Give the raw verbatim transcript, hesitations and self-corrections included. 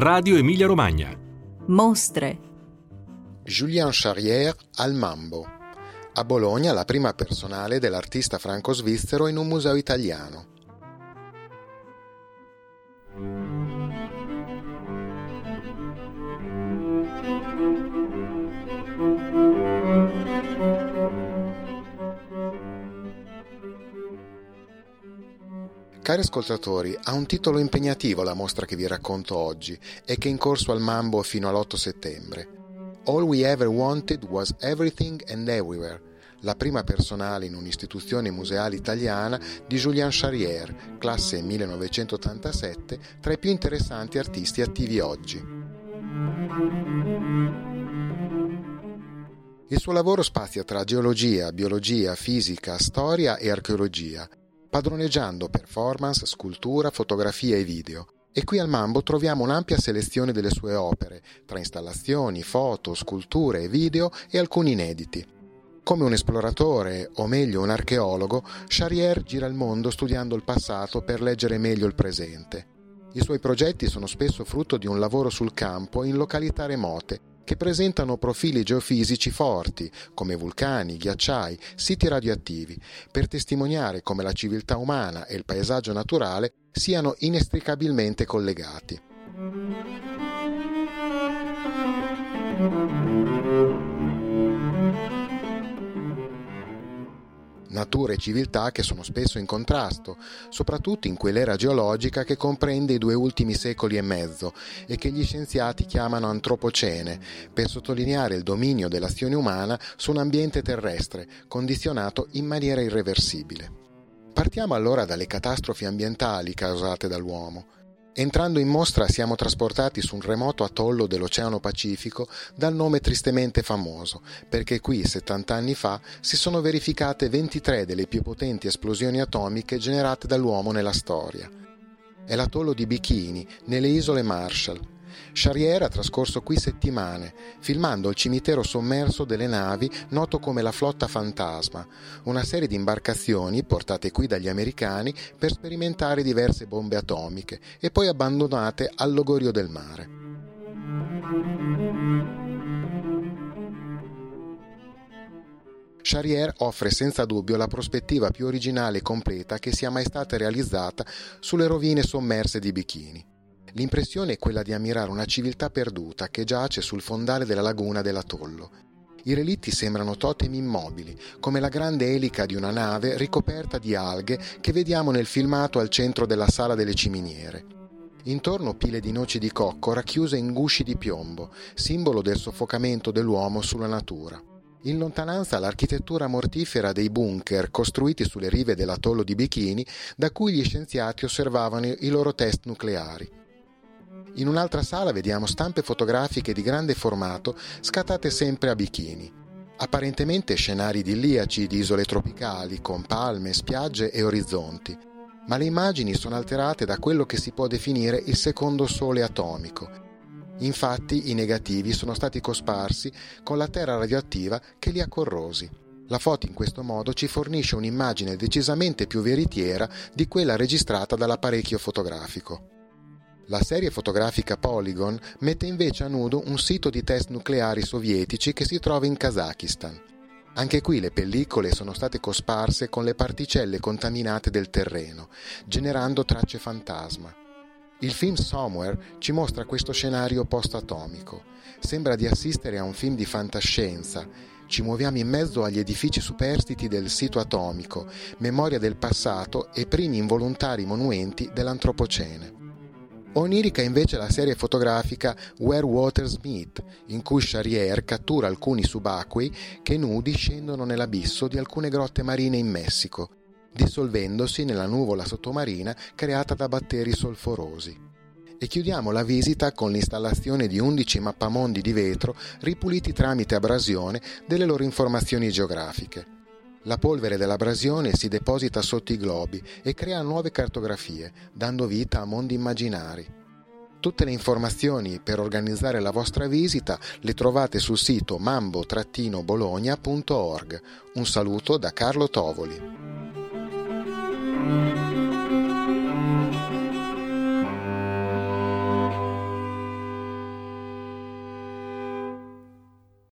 Radio Emilia Romagna. Mostre. Julien Charrière al Mambo. A Bologna la prima personale dell'artista franco-svizzero in un museo italiano. Cari ascoltatori, ha un titolo impegnativo la mostra che vi racconto oggi e che è in corso al Mambo fino all'otto settembre. All We Ever Wanted Was Everything and Everywhere, la prima personale in un'istituzione museale italiana di Julien Charrière, classe millenovecentottantasette, tra i più interessanti artisti attivi oggi. Il suo lavoro spazia tra geologia, biologia, fisica, storia e archeologia, padroneggiando performance, scultura, fotografia e video. E qui al Mambo troviamo un'ampia selezione delle sue opere, tra installazioni, foto, sculture e video e alcuni inediti. Come un esploratore, o meglio un archeologo, Charrière gira il mondo studiando il passato per leggere meglio il presente. I suoi progetti sono spesso frutto di un lavoro sul campo in località remote, che presentano profili geofisici forti, come vulcani, ghiacciai, siti radioattivi, per testimoniare come la civiltà umana e il paesaggio naturale siano inestricabilmente collegati. Natura e civiltà che sono spesso in contrasto, soprattutto in quell'era geologica che comprende i due ultimi secoli e mezzo e che gli scienziati chiamano antropocene, per sottolineare il dominio dell'azione umana su un ambiente terrestre, condizionato in maniera irreversibile. Partiamo allora dalle catastrofi ambientali causate dall'uomo. Entrando in mostra siamo trasportati su un remoto atollo dell'Oceano Pacifico dal nome tristemente famoso, perché qui settanta anni fa si sono verificate ventitré delle più potenti esplosioni atomiche generate dall'uomo nella storia. È l'atollo di Bikini, nelle isole Marshall. Charrière ha trascorso qui settimane, filmando il cimitero sommerso delle navi noto come la Flotta Fantasma, una serie di imbarcazioni portate qui dagli americani per sperimentare diverse bombe atomiche e poi abbandonate al logorio del mare. Charrière offre senza dubbio la prospettiva più originale e completa che sia mai stata realizzata sulle rovine sommerse di Bikini. L'impressione è quella di ammirare una civiltà perduta che giace sul fondale della laguna dell'atollo. I relitti sembrano totem immobili, come la grande elica di una nave ricoperta di alghe che vediamo nel filmato al centro della sala delle ciminiere. Intorno pile di noci di cocco racchiuse in gusci di piombo, simbolo del soffocamento dell'uomo sulla natura. In lontananza l'architettura mortifera dei bunker costruiti sulle rive dell'atollo di Bikini, da cui gli scienziati osservavano i loro test nucleari. In un'altra sala vediamo stampe fotografiche di grande formato scattate sempre a Bikini. Apparentemente scenari idilliaci di isole tropicali con palme, spiagge e orizzonti, ma le immagini sono alterate da quello che si può definire il secondo sole atomico. Infatti i negativi sono stati cosparsi con la terra radioattiva che li ha corrosi. La foto in questo modo ci fornisce un'immagine decisamente più veritiera di quella registrata dall'apparecchio fotografico. La serie fotografica Polygon mette invece a nudo un sito di test nucleari sovietici che si trova in Kazakistan. Anche qui le pellicole sono state cosparse con le particelle contaminate del terreno, generando tracce fantasma. Il film Somewhere ci mostra questo scenario post-atomico. Sembra di assistere a un film di fantascienza. Ci muoviamo in mezzo agli edifici superstiti del sito atomico, memoria del passato e primi involontari monumenti dell'antropocene. Onirica invece la serie fotografica Where Waters Meet, in cui Charrière cattura alcuni subacquei che nudi scendono nell'abisso di alcune grotte marine in Messico, dissolvendosi nella nuvola sottomarina creata da batteri solforosi. E chiudiamo la visita con l'installazione di undici mappamondi di vetro ripuliti tramite abrasione delle loro informazioni geografiche. La polvere dell'abrasione si deposita sotto i globi e crea nuove cartografie, dando vita a mondi immaginari. Tutte le informazioni per organizzare la vostra visita le trovate sul sito mambo bologna punto org. Un saluto da Carlo Tovoli.